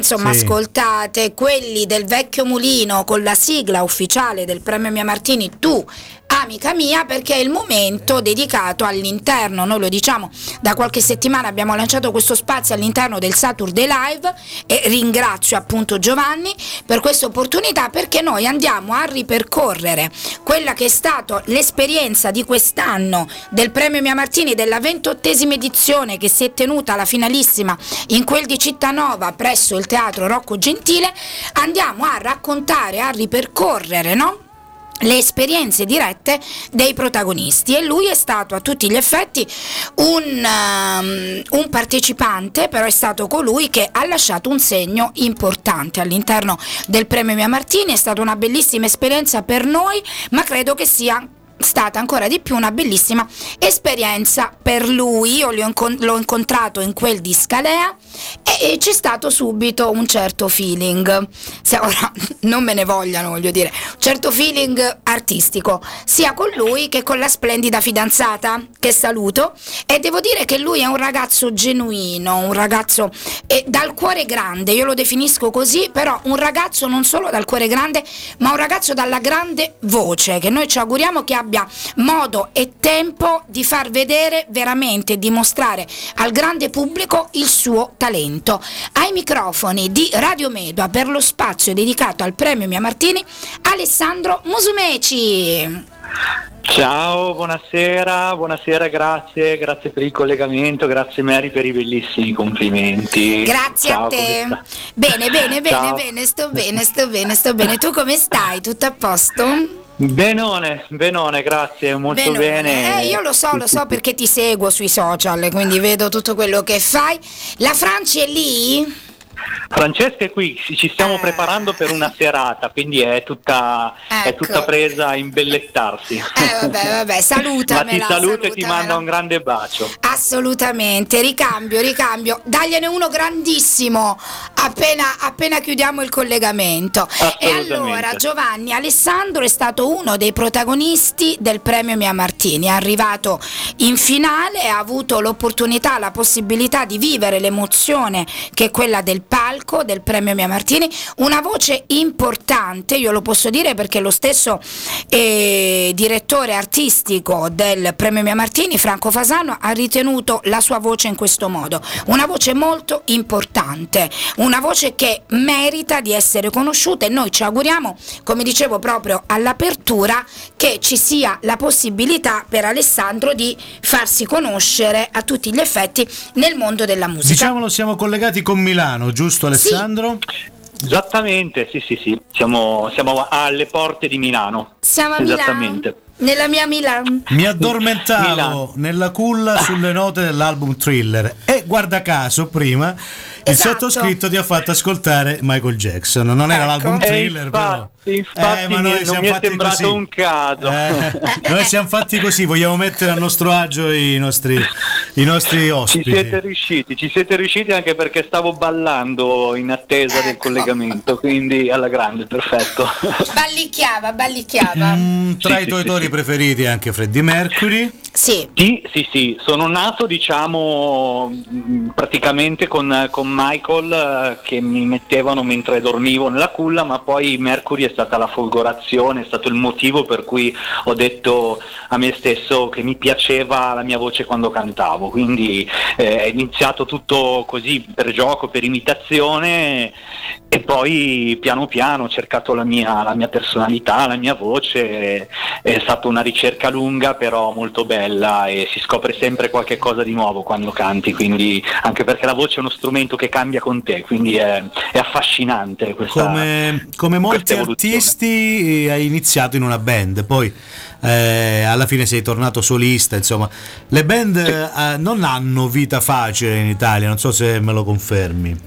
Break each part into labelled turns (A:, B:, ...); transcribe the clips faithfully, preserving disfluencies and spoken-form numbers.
A: Insomma,
B: Sì.
A: ascoltate quelli del Vecchio Mulino con la sigla ufficiale del Premio Mia Martini, Tu amica mia, perché è il momento dedicato all'interno, noi lo diciamo da qualche settimana, abbiamo lanciato questo spazio all'interno del Saturday Live e ringrazio appunto Giovanni per questa opportunità, perché noi andiamo a ripercorrere quella che è stata l'esperienza di quest'anno del Premio Mia Martini, della ventottesima edizione che si è tenuta alla finalissima in quel di Cittanova presso il Teatro Rocco Gentile. Andiamo a raccontare, a ripercorrere, no? le esperienze dirette dei protagonisti, e lui è stato a tutti gli effetti un, um, un partecipante, però è stato colui che ha lasciato un segno importante all'interno del Premio Mia Martini. È stata una bellissima esperienza per noi, ma credo che sia stata ancora di più una bellissima esperienza per lui. Io l'ho, incont- l'ho incontrato in quel di Scalea e, e c'è stato subito un certo feeling, se ora non me ne vogliano, voglio dire, un certo feeling artistico sia con lui che con la splendida fidanzata, che saluto, e devo dire che lui è un ragazzo genuino, un ragazzo eh, dal cuore grande, io lo definisco così, però un ragazzo non solo dal cuore grande, ma un ragazzo dalla grande voce, che noi ci auguriamo che abbia modo e tempo di far vedere veramente, dimostrare al grande pubblico il suo talento. Ai microfoni di Radio Medua, per lo spazio dedicato al Premio Mia Martini, Alessandro Musumeci.
C: Ciao, buonasera, buonasera, grazie, grazie per il collegamento, grazie Mary per i bellissimi complimenti.
A: Grazie.
C: Ciao,
A: a te.
C: come sta?
A: Bene, bene, bene,
C: Ciao.
A: bene, sto bene, sto bene, sto bene. Tu come stai? Tutto a posto?
C: Benone, benone, grazie, molto
A: Benone.
C: bene.
A: Eh, io lo so,
C: Sì,
A: lo
C: sì,
A: so
C: sì.
A: perché ti seguo sui social, quindi vedo tutto quello che fai. La Franci è lì?
C: Francesca è qui, ci ci stiamo
A: Eh.
C: preparando per una serata, quindi è tutta, è
A: Ecco.
C: tutta presa a imbellettarsi.
A: Eh vabbè, vabbè,
C: Ma
A: salutamela.
C: ti saluto e ti
A: salutamela.
C: mando un grande bacio.
A: Assolutamente, ricambio, ricambio. Dagliene uno grandissimo appena, appena chiudiamo il collegamento. E
C: Assolutamente.
A: allora, Giovanni, Alessandro è stato uno dei protagonisti del Premio Mia Martini. È arrivato in finale, ha avuto l'opportunità, la possibilità di vivere l'emozione che è quella del palco del Premio Mia Martini. Una voce importante, io lo posso dire perché lo stesso eh, direttore artistico del Premio Mia Martini, Franco Fasano, ha ritenuto la sua voce in questo modo. Una voce molto importante, una voce che merita di essere conosciuta, e noi ci auguriamo, come dicevo proprio all'apertura, che ci sia la possibilità per Alessandro di farsi conoscere a tutti gli effetti nel mondo della musica.
B: Diciamolo, siamo collegati con Milano, giusto Alessandro?
C: Esattamente, sì sì sì, siamo, siamo alle porte di Milano.
A: Siamo a Milano,
C: Esattamente.
A: nella mia Milano.
B: Mi addormentavo
C: Milano.
B: nella culla sulle note dell'album Thriller e guarda caso prima il
A: Esatto.
B: sottoscritto ti ha fatto ascoltare Michael Jackson. Non era
A: Ecco.
B: l'album
C: Eh,
B: Thriller, però.
C: infatti, infatti
B: Eh, ma
C: mi-
B: noi
C: non
B: siamo
C: mi è
B: fatti
C: sembrato
B: così.
C: un caso.
B: Eh, noi siamo fatti così, vogliamo mettere a nostro agio i nostri, i nostri
C: Ci
B: ospiti.
C: siete riusciti, ci siete riusciti anche perché stavo ballando in attesa del
A: Ecco.
C: collegamento, quindi alla grande, perfetto.
A: Ballicchiava, ballicchiava.
B: Mm, tra
C: Sì,
B: i tuoi
C: sì,
B: autori
C: sì.
B: preferiti anche Freddie Mercury.
A: Sì.
C: Sì, sì, sì, sono nato diciamo mh, praticamente con, con Michael eh, che mi mettevano mentre dormivo nella culla, ma poi Mercury è stata la folgorazione, è stato il motivo per cui ho detto a me stesso che mi piaceva la mia voce quando cantavo, quindi eh, è iniziato tutto così per gioco, per imitazione, e poi piano piano ho cercato la mia, la mia personalità, la mia voce. È stata una ricerca lunga però molto bella, e si scopre sempre qualche cosa di nuovo quando canti, quindi anche perché la voce è uno strumento che cambia con te, quindi è, è affascinante questa,
B: Come, come molti
C: questa evoluzione.
B: artisti hai iniziato in una band, poi eh, alla fine sei tornato solista, insomma le band eh, non hanno vita facile in Italia, non so se me lo confermi.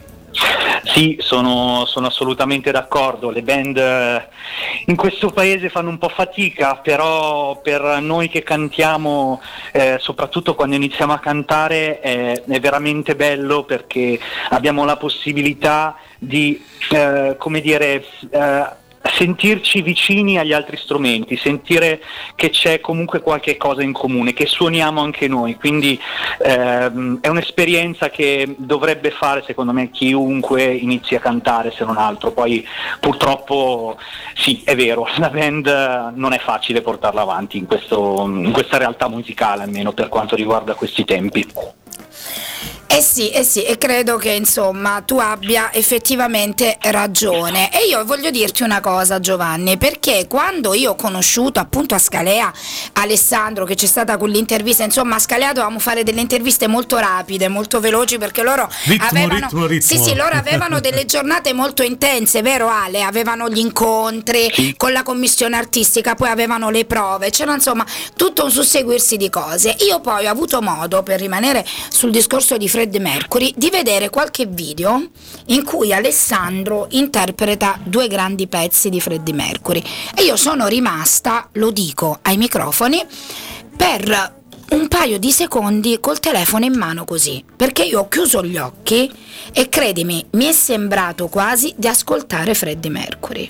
C: Sì, sono, sono assolutamente d'accordo, le band eh, in questo paese fanno un po' fatica, però per noi che cantiamo, eh, soprattutto quando iniziamo a cantare, eh, è veramente bello perché abbiamo la possibilità di, eh, come dire, eh, sentirci vicini agli altri strumenti, sentire che c'è comunque qualche cosa in comune, che suoniamo anche noi, quindi ehm, è un'esperienza che dovrebbe fare secondo me chiunque inizi a cantare, se non altro. Poi purtroppo sì, è vero, la band non è facile portarla avanti in, questo, in questa realtà musicale, almeno per quanto riguarda questi tempi.
A: Eh sì, eh sì, e credo che insomma tu abbia effettivamente ragione. E io voglio dirti una cosa, Giovanni, perché quando io ho conosciuto appunto a Scalea Alessandro, che c'è stata quell'intervista, insomma a Scalea dovevamo fare delle interviste molto rapide, molto veloci, perché loro
B: ritmo,
A: avevano
B: ritmo, ritmo.
A: Sì, sì, loro avevano delle giornate molto intense, vero Ale? Avevano gli incontri
C: Sì.
A: con la commissione artistica, poi avevano le prove, c'era insomma tutto un susseguirsi di cose. Io poi ho avuto modo, per rimanere sul discorso di Freddie Mercury, di vedere qualche video in cui Alessandro interpreta due grandi pezzi di Freddie Mercury e io sono rimasta, lo dico ai microfoni, per un paio di secondi col telefono in mano così, perché io ho chiuso gli occhi e credimi, mi è sembrato quasi di ascoltare Freddie Mercury.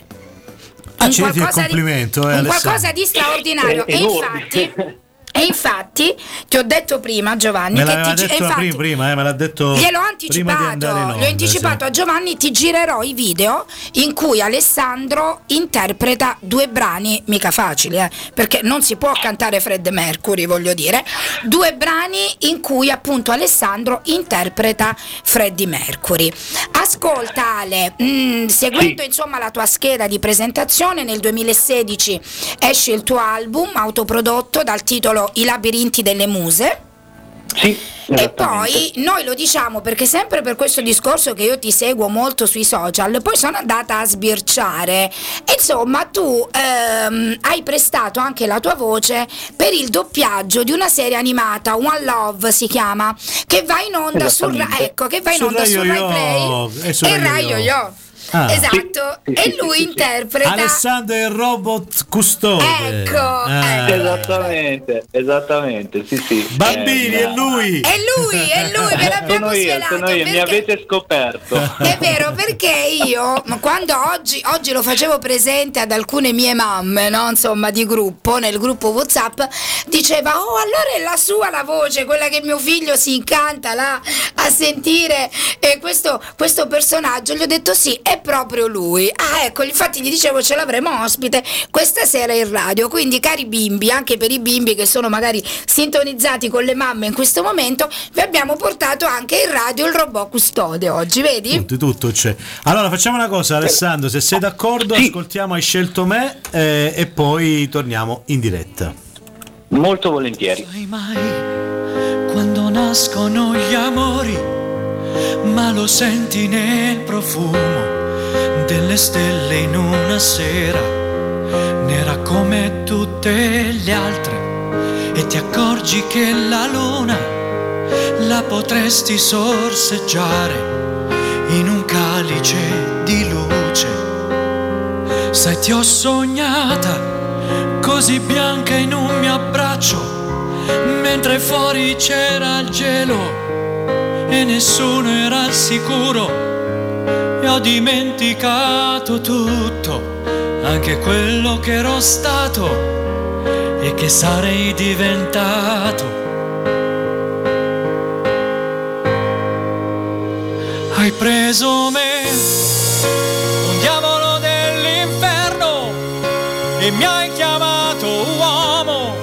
B: Ah,
A: Un
B: ci vedi il
A: qualcosa di-
B: complimento, eh,
A: un
B: Alessandro.
A: qualcosa di straordinario.
C: È
A: E
C: enorme.
A: infatti E infatti ti ho detto prima, Giovanni,
B: Me
A: che
B: l'aveva
A: ti gi-
B: detto
A: infatti,
B: prima, prima eh, me l'ha detto
A: gliel'ho
B: prima di andare in
A: anticipato,
B: onda,
A: gli ho anticipato
B: sì.
A: a Giovanni, ti girerò i video in cui Alessandro interpreta due brani, mica facili, eh, perché non si può cantare Freddie Mercury, voglio dire, due brani in cui appunto Alessandro interpreta Freddie Mercury. Ascolta Ale, mh, seguendo
C: Sì.
A: insomma la tua scheda di presentazione, nel duemilasedici esce il tuo album autoprodotto dal titolo I labirinti delle muse.
C: Sì,
A: E
C: esattamente.
A: poi noi lo diciamo perché sempre per questo discorso che io ti seguo molto sui social, poi sono andata a sbirciare e insomma tu ehm, hai prestato anche la tua voce per il doppiaggio di una serie animata, One Love si chiama, che va in onda su, Ra-
C: Esattamente.
A: ecco, che va in
B: Su
A: onda
B: Rai
A: su Rai
B: Yo-Yo,
A: Play
B: e su
A: e
B: Rai
A: Rai
B: Yo-Yo.
A: Yo-Yo.
B: Ah.
A: Esatto,
C: Sì, sì,
A: e
C: sì,
A: lui
C: sì, sì.
A: interpreta
B: Alessandro è il robot custode.
A: Ecco,
B: Ah.
A: ecco.
C: Esattamente, esattamente, sì sì.
B: Bambini,
C: Eh,
B: è lui.
A: È lui, è lui, ve l'abbiamo
C: Sono io,
A: svelato
C: sono io, mi
A: perché-
C: avete scoperto.
A: È vero, perché io ma quando oggi, oggi lo facevo presente ad alcune mie mamme, no? Insomma, di gruppo, nel gruppo WhatsApp, diceva: oh, allora è la sua la voce, quella che mio figlio si incanta là a sentire eh, questo, questo personaggio. Gli ho detto sì, è proprio lui. Ah, ecco, infatti gli dicevo ce l'avremo ospite questa sera in radio. Quindi, cari bimbi, anche per i bimbi che sono magari sintonizzati con le mamme in questo momento, vi abbiamo portato anche in radio il robot custode oggi, vedi?
B: Tutto, tutto c'è. Allora facciamo una cosa, Alessandro, se sei d'accordo
C: Sì.
B: ascoltiamo Hai scelto me eh, e poi torniamo in diretta.
C: Molto volentieri.
D: Sai mai quando nascono gli amori, ma lo senti nel profumo delle stelle in una sera nera come tutte le altre, e ti accorgi che la luna la potresti sorseggiare in un calice di luce. Sai, ti ho sognata così bianca in un mio abbraccio, mentre fuori c'era il gelo e nessuno era al sicuro. E ho dimenticato tutto, anche quello che ero stato e che sarei diventato. Hai preso me, un diavolo dell'inferno, e mi hai chiamato uomo,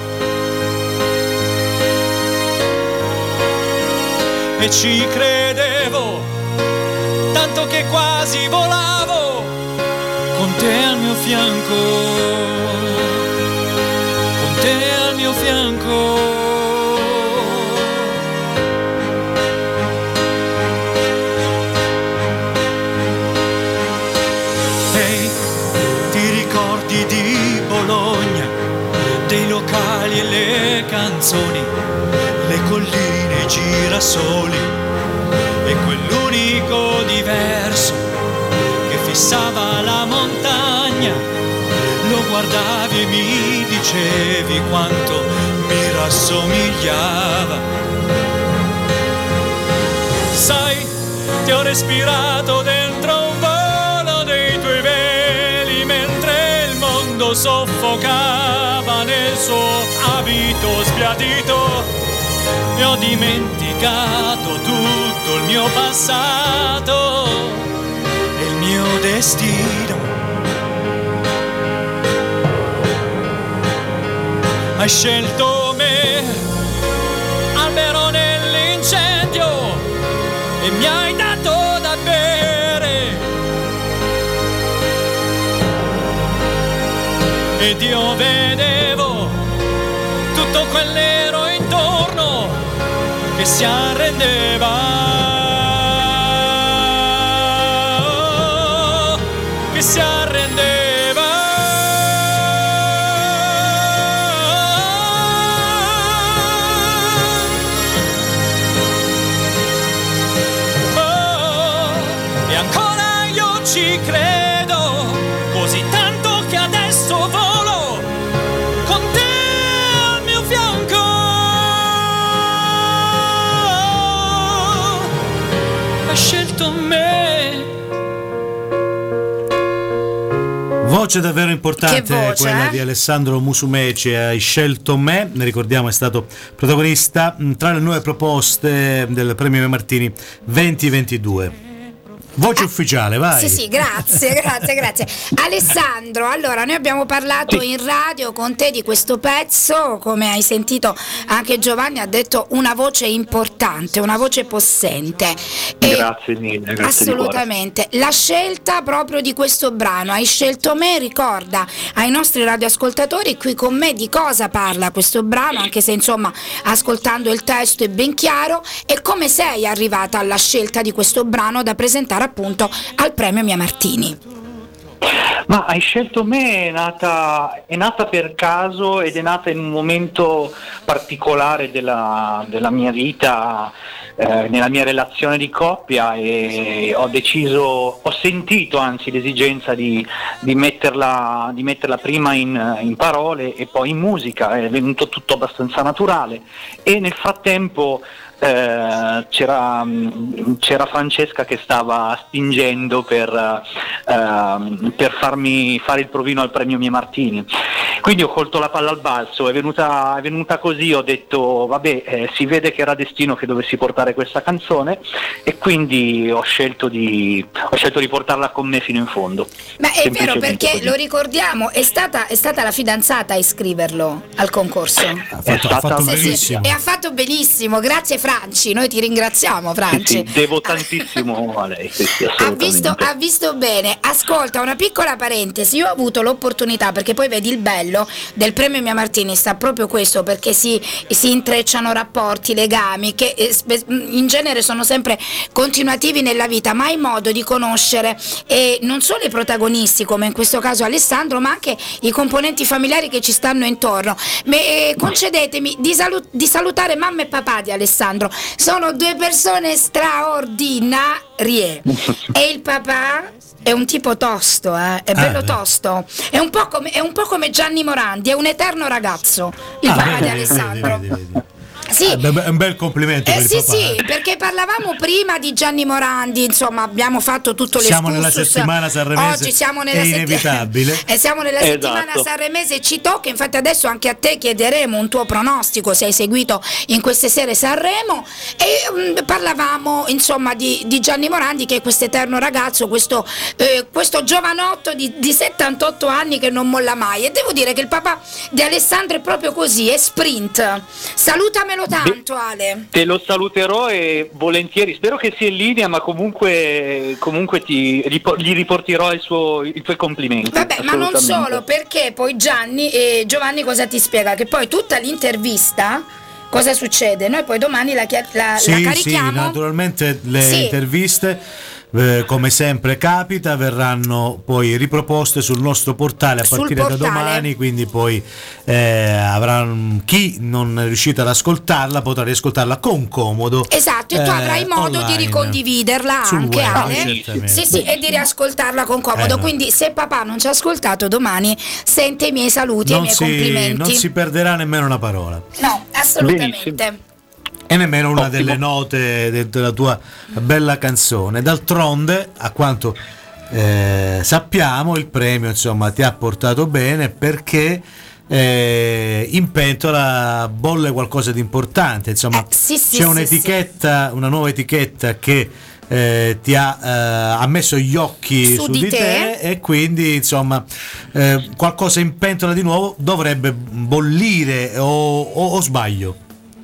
D: e ci credevo tanto che quasi volavo con te al mio fianco, con te al mio fianco. Ehi, ti ricordi di Bologna, dei locali e le canzoni, le colline e i girasoli, e quell'unico diverso che fissava la montagna, lo guardavi e mi dicevi quanto mi rassomigliava. Sai, ti ho respirato dentro un volo dei tuoi veli mentre lo soffocava nel suo abito sbiadito, e ho dimenticato tutto il mio passato e il mio destino. Hai scelto me, albero nell'incendio, e mi hai dato da bere, ed io vedevo tutto quel nero intorno che si arrendeva, oh, che si arrendeva. Ci credo così tanto che adesso volo con te al mio fianco. Hai scelto me.
B: Voce davvero importante,
A: Che voce,
B: quella
A: eh?
B: di Alessandro Musumeci. Hai scelto me, ne ricordiamo, è stato protagonista mh, tra le nuove proposte del Premio Mia Martini venti ventidue. Voce ufficiale, vai.
A: Sì, sì, grazie, grazie, grazie. Alessandro, allora noi abbiamo parlato in radio con te di questo pezzo, come hai sentito anche Giovanni ha detto una voce importante, una voce possente. E
C: Grazie mille, grazie
A: assolutamente. La scelta proprio di questo brano, hai scelto me, ricorda ai nostri radioascoltatori qui con me di cosa parla questo brano, anche se insomma ascoltando il testo è ben chiaro, e come sei arrivata alla scelta di questo brano da presentare appunto al Premio Mia Martini.
C: Ma Hai scelto me è nata, è nata per caso ed è nata in un momento particolare della, della mia vita, eh, nella mia relazione di coppia, e ho deciso, ho sentito anzi l'esigenza di, di, metterla, di metterla prima in, in parole e poi in musica. È venuto tutto abbastanza naturale, e nel frattempo Eh, c'era, c'era Francesca che stava spingendo per, eh, per farmi fare il provino al Premio Mia Martini, quindi ho colto la palla al balzo. È venuta, è venuta così, ho detto vabbè, eh, si vede che era destino che dovessi portare questa canzone, e quindi ho scelto di, ho scelto di portarla con me fino in fondo.
A: Ma è vero, perché
C: così.
A: lo ricordiamo, è stata, è stata la fidanzata a iscriverlo al concorso.
B: Ha fatto, ha fatto
C: Sì,
A: Sì, sì,
B: benissimo.
A: e ha fatto benissimo, grazie Franci, noi ti ringraziamo Franci.
C: Sì, sì, devo tantissimo a lei. Sì, sì,
A: Ha visto,
C: assolutamente.
A: ha visto bene. Ascolta, una piccola parentesi, io ho avuto l'opportunità, perché poi vedi il bello del Premio Mia Martini sta proprio questo, perché si, si intrecciano rapporti, legami che eh, spe- in genere sono sempre continuativi nella vita, ma hai modo di conoscere eh, non solo i protagonisti come in questo caso Alessandro, ma anche i componenti familiari che ci stanno intorno. Ma, eh, concedetemi di, salu- di salutare mamma e papà di Alessandro, sono due persone straordinarie e il papà è un tipo tosto, eh? È bello
B: Ah,
A: tosto, è un, po' come, è un po' come Gianni Morandi, è un eterno ragazzo, il
B: Ah,
A: papà
B: vedi,
A: di
B: vedi,
A: Alessandro.
B: vedi, vedi.
A: Sì.
B: Eh, beh, è un bel complimento
A: Eh
B: per
A: sì
B: il papà.
A: sì, perché parlavamo prima di Gianni Morandi, insomma abbiamo fatto tutto
B: Siamo
A: l'escursus.
B: nella settimana sanremese,
A: Oggi siamo nella
B: è
A: setti-
B: inevitabile.
A: e siamo nella
C: Esatto.
A: settimana sanremese, ci tocca, infatti adesso anche a te chiederemo un tuo pronostico se hai seguito in queste sere Sanremo, e um, parlavamo insomma di, di Gianni Morandi, che è questo eterno ragazzo, questo, eh, questo giovanotto di, di settantotto anni che non molla mai, e devo dire che il papà di Alessandro è proprio così, è sprint. Salutamelo tanto Ale.
C: Te lo saluterò e volentieri, spero che sia in linea, ma comunque, comunque ti, ripo- gli riporterò il suo, i tuoi complimenti.
A: Vabbè, ma non
C: assolutamente.
A: solo, perché poi Gianni e Giovanni cosa ti spiega? Che poi tutta l'intervista, cosa succede? Noi poi domani la, chia- la,
B: Sì,
A: la
B: sì,
A: carichiamo.
B: naturalmente le
A: Sì.
B: interviste, eh, come sempre capita, verranno poi riproposte sul nostro portale a
A: Sul
B: partire da
A: portale.
B: domani, quindi poi eh, avrà chi non è riuscito ad ascoltarla potrà riascoltarla con comodo.
A: Esatto, e tu
B: eh,
A: avrai modo
B: online,
A: di ricondividerla
B: sul
A: anche,
B: web,
A: Ale.
B: certamente.
A: Sì, sì, e di riascoltarla con comodo.
B: Eh, no.
A: Quindi se papà non ci ha ascoltato domani, sente i miei saluti e i
B: Non
A: miei
B: si,
A: complimenti.
B: non si perderà nemmeno una parola.
A: No, assolutamente.
C: Benissimo.
B: E nemmeno una
C: Ottimo.
B: delle note de- della tua bella canzone. D'altronde, a quanto eh, sappiamo il premio insomma ti ha portato bene perché eh, in pentola bolle qualcosa di importante, insomma
A: eh, sì, sì,
B: c'è
A: sì,
B: un'etichetta, sì. una nuova etichetta che eh, ti ha, eh, ha messo gli occhi
A: su,
B: su
A: di,
B: di te. te e quindi insomma eh, qualcosa in pentola di nuovo dovrebbe bollire o, o, o sbaglio?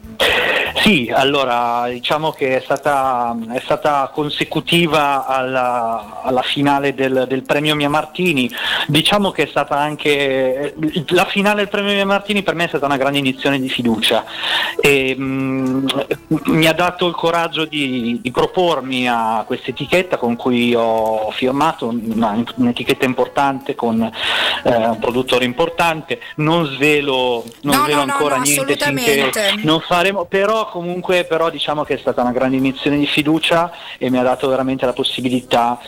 C: Sì, allora diciamo che è stata, è stata consecutiva alla, alla finale del, del premio Mia Martini. Diciamo che è stata anche la finale del premio Mia Martini, per me è stata una grande iniezione di fiducia e mh, mi ha dato il coraggio di, di propormi a questa etichetta con cui ho firmato, una, un'etichetta importante con eh, un produttore importante. Non svelo, non
A: no,
C: svelo
A: no,
C: ancora
A: no,
C: niente finché non faremo, però comunque però diciamo che è stata una grande iniezione di fiducia e mi ha dato veramente la possibilità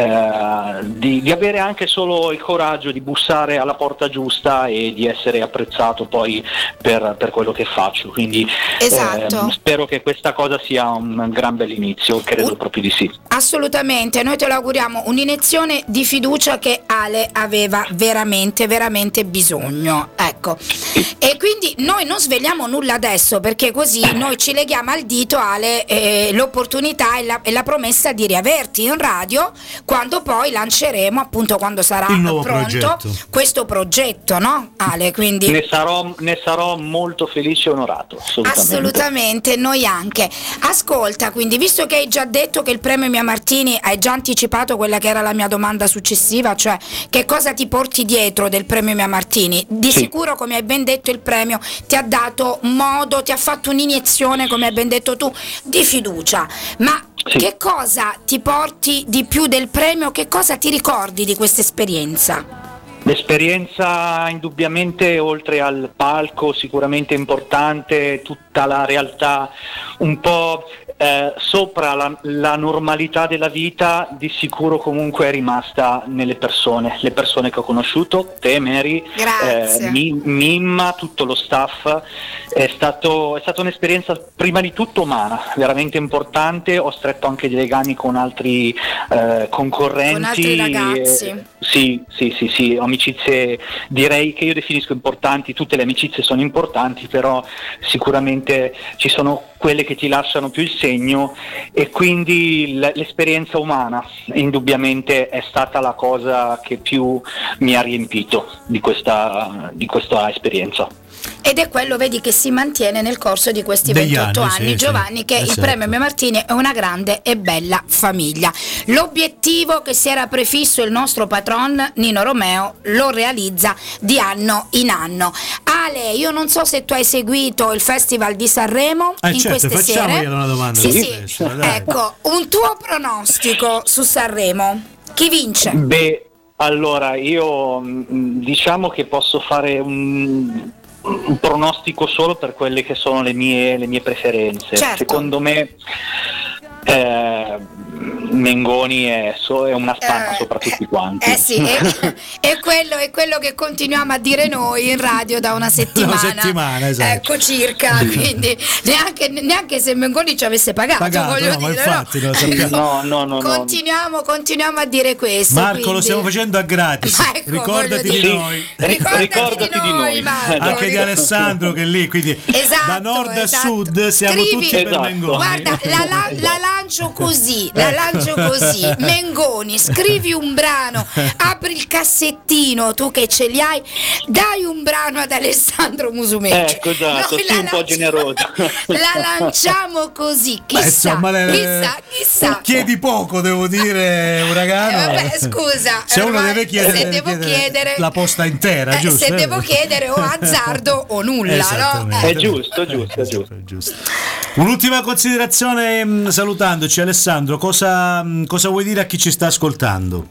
C: eh, di, di avere anche solo il coraggio di bussare alla porta giusta e di essere apprezzato poi per, per quello che faccio, quindi
A: esatto.
C: eh, spero che questa cosa sia un gran bell'inizio, credo uh, proprio di sì.
A: Assolutamente, noi te lo auguriamo, un'iniezione di fiducia che Ale aveva veramente veramente bisogno, ecco, e quindi noi non sveliamo nulla adesso perché così noi ci leghiamo al dito Ale eh, l'opportunità e la, e la promessa di riaverti in radio quando poi lanceremo, appunto quando sarà pronto progetto. questo progetto, no Ale? Quindi
C: ne sarò, ne sarò molto felice e onorato, assolutamente.
A: Assolutamente, noi anche. Ascolta, quindi visto che hai già detto che il premio Mia Martini, hai già anticipato quella che era la mia domanda successiva, cioè che cosa ti porti dietro del premio Mia Martini? Di sì. sicuro, come hai ben detto, il premio ti ha dato modo, ti ha fatto un'iniezione, come hai ben detto tu, di fiducia, ma sì. che cosa ti porti di più del premio? Che cosa ti ricordi di questa esperienza?
C: L'esperienza indubbiamente, oltre al palco sicuramente importante, tutta la realtà un po' eh, sopra la, la normalità della vita, di sicuro comunque è rimasta nelle persone, le persone che ho conosciuto, te Mary, eh, Mimma, tutto lo staff. È stato, è stata un'esperienza prima di tutto umana, veramente importante. Ho stretto anche dei legami con altri eh, concorrenti,
A: con altri ragazzi.
C: Eh, sì, sì, sì, sì, amicizie direi che io definisco importanti, tutte le amicizie sono importanti, però sicuramente ci sono quelle che ti lasciano più il segno e quindi l- l'esperienza umana indubbiamente è stata la cosa che più mi ha riempito di questa, di questa esperienza.
A: Ed è quello, vedi, che si mantiene nel corso di questi
B: Degli
A: ventotto
B: anni,
A: anni,
B: sì,
A: Giovanni,
B: sì,
A: che
B: esatto.
A: il premio Mia Martini è una grande e bella famiglia. L'obiettivo che si era prefisso il nostro patron Nino Romeo lo realizza di anno in anno. Ale, io non so se tu hai seguito il Festival di Sanremo
B: eh
A: in
B: certo,
A: queste sere.
B: Una domanda
A: sì, sì.
B: Stesso,
A: ecco, un tuo pronostico su Sanremo, chi vince?
C: Beh, allora io diciamo che posso fare un un pronostico solo per quelle che sono le mie, le mie preferenze.
A: Certo.
C: Secondo me eh, Mengoni è, so, è una spanna
A: eh,
C: sopra tutti quanti.
A: Eh sì, è, è, quello, è quello che continuiamo a dire noi in radio da una settimana,
B: una settimana esatto.
A: ecco circa, quindi neanche, neanche se Mengoni ci avesse pagato,
B: pagato
A: voglio
B: no,
A: dire,
B: ma infatti,
A: no?
B: Lo sappiamo.
C: No, no, no,
A: continuiamo,
C: no.
A: continuiamo a dire questo.
B: Marco,
A: quindi...
B: lo stiamo facendo a gratis,
A: ecco,
B: ricordati di
C: sì.
B: noi.
A: Ricordati,
C: ricordati di noi,
A: di noi Marco,
B: anche di Alessandro che è lì, quindi
A: esatto,
B: da nord
A: esatto.
B: a sud siamo
A: Scrivi,
B: tutti
C: esatto.
B: per Mengoni.
A: Guarda, la, la, la lancio così, la lancio così. Mengoni, scrivi un brano, apri il cassettino, tu che ce li hai, dai un brano ad Alessandro Musumeci.
C: Ecco, esatto, sì, un po' generoso.
A: La lanciamo così, chissà,
B: Beh, insomma, le,
A: chissà, chissà.
B: Chiedi poco, devo dire, uragano.
A: Eh, vabbè, scusa,
B: se uno
A: ormai,
B: deve chiedere,
A: se
B: deve
A: devo
B: chiedere
A: chiedere
B: la posta intera,
A: eh,
B: giusto?
A: Se devo chiedere o azzardo o nulla, no?
C: È giusto, giusto, giusto.
B: giusto. Un'ultima considerazione, mh, salutandoci Alessandro, cosa, mh, cosa vuoi dire a chi ci sta ascoltando?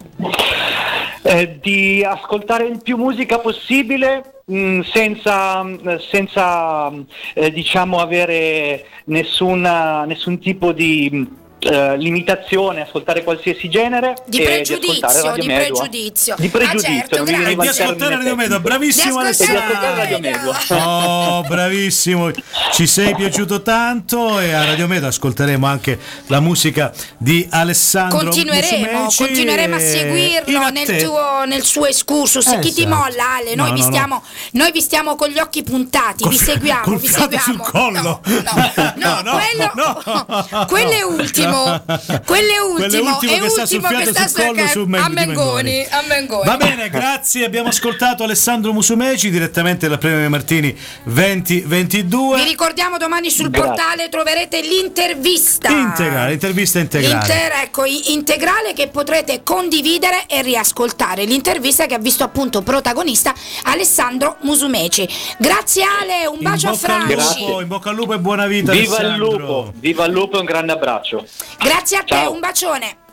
C: Eh, di ascoltare il più musica possibile, mh, senza, senza eh, diciamo avere nessuna, nessun tipo di Uh, l'imitazione, ascoltare qualsiasi genere
A: di
C: e
A: pregiudizio,
C: di,
A: di pregiudizio,
C: di pregiudizio,
A: ah, certo,
C: non mi
A: grazie.
B: E
C: veniva
B: di
C: il
B: ascoltare
C: termine
B: Radio Medo, bravissimo
A: Di ascoltare
B: Alessandro.
C: Radio Medo.
B: Oh, bravissimo, ci sei piaciuto tanto e a Radio Medo ascolteremo anche la musica di Alessandro
A: Continueremo,
B: Musumeci
A: continueremo a
B: e
A: seguirlo
B: in
A: nel,
B: atte-
A: tuo, nel suo excursus.
B: Eh,
A: Chi ti
B: esatto.
A: molla, Ale? Noi,
B: No,
A: vi
B: no, no.
A: stiamo, noi vi stiamo con gli occhi puntati,
B: Col-
A: vi seguiamo,
B: col
A: vi
B: fiato
A: seguiamo.
B: sul collo.
A: No, no, no,
B: No, no,
A: quello,
B: no.
A: quello è ultimo, quello è ultimo,
B: Quello è
A: è
B: ultimo che sta sul
A: ultimo che
B: fiato
A: sta
B: sul collo
A: sul-
B: su
A: a
B: Mengoni.
A: Mengoni, a Mengoni.
B: Va bene, grazie. Abbiamo ascoltato Alessandro Musumeci direttamente dal Premio Martini venti ventidue.
A: Vi ricordiamo domani sul
C: Grazie.
A: portale troverete l'intervista
B: Integrale, intervista integrale.
A: Inter- ecco, i- integrale che potrete condividere e riascoltare. L'intervista che ha visto appunto protagonista Alessandro Musumeci. Grazie Ale, un
B: In
A: bacio a
B: bocca al
A: Franci.
B: lupo, in bocca al lupo e buona vita.
C: Viva il
B: Alessandro.
C: lupo, viva il lupo e un grande abbraccio.
A: Grazie a te,
C: Ciao.
A: un bacione.